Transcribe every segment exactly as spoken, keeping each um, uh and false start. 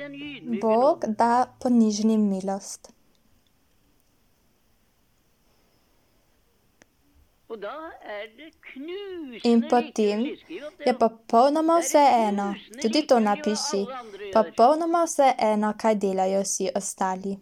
Bog da ponižnim milost. In potem je popolnoma vseeno, tudi to napiši, popolnoma vseeno, kaj delajo vsi ostali.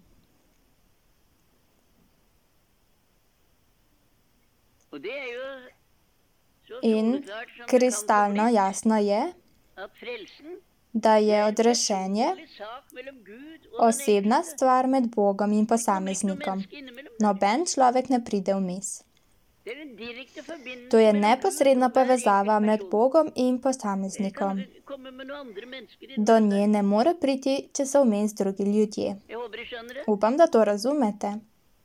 In kristalno jasno je, da je odrešenje osebna stvar med Bogom in posameznikom. Noben človek ne pride vmes. To je neposredna povezava med Bogom in posameznikom. Do nje ne more priti, če so vmes drugi ljudje. Upam, da to razumete.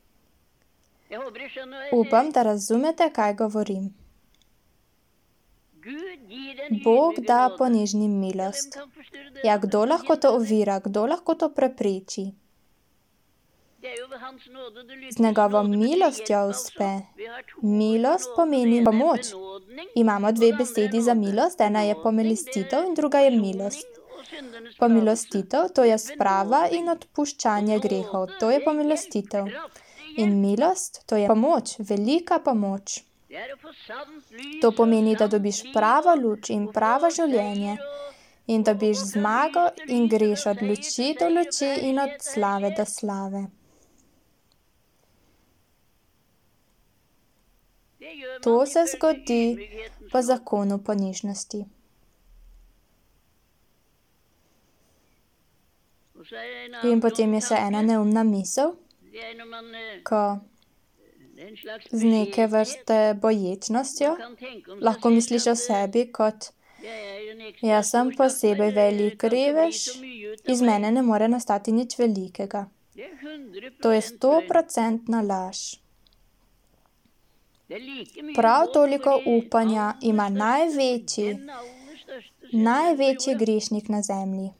Upam, da razumete, kaj govorim. Bog da ponižnim milost. Ja, kdo lahko to ovira, kdo lahko to prepreči? Z njegovo milostjo uspe. Milost pomeni pomoč. Imamo dve besedi za milost, ena je pomilostitev in druga je milost. Pomilostitev, to je sprava in odpuščanje grehov, to je pomilostitev. In milost, to je pomoč, velika pomoč. To pomeni, da dobiš pravo luč in pravo življenje in dobiš zmago in greš od luči do luči in od slave do slave. To se zgodi po zakonu ponižnosti. In potem je še ena neumna misel, ko z neke vrste boječnostjo lahko misliš o sebi kot jaz sem posebej velik revež, iz mene ne more nastati nič velikega. To je stoprocentna laž. Prav toliko upanja ima največji, največji grešnik na zemlji.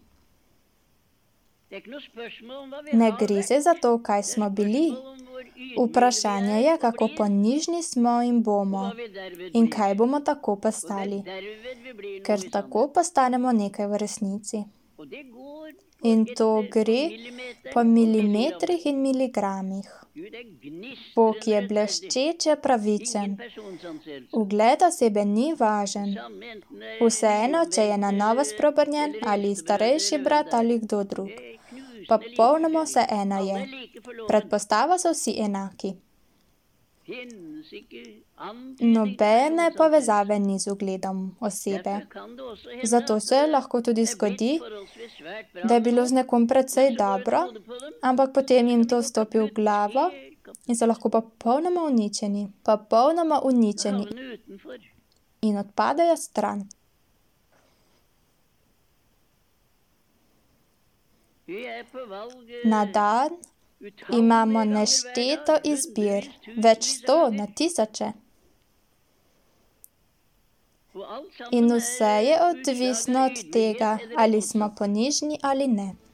Ne gre se za to, kaj smo bili. Vprašanje je, kako ponižni smo in bomo in kaj bomo tako postali. Ker tako postanemo nekaj v resnici. In to gre po milimetrih in miligramih. Bog je bleščeče pravičen. Ugled osebe ni važen. Vseeno, če je na novo spreobrnjen ali starejši brat ali kdo drug. Popolnoma vseeno je. Predpostava so vsi enaki. Nobene povezave ni z ugledom osebe. Zato se lahko tudi zgodi, da je bilo z nekom precej dobro, ampak potem jim to vstopi v glavo in so lahko popolnoma uničeni. Popolnoma uničeni. In odpadejo stran. Na dan imamo nešteto izbir, več sto na tisoče. In vse je odvisno od tega, ali smo ponižni ali ne.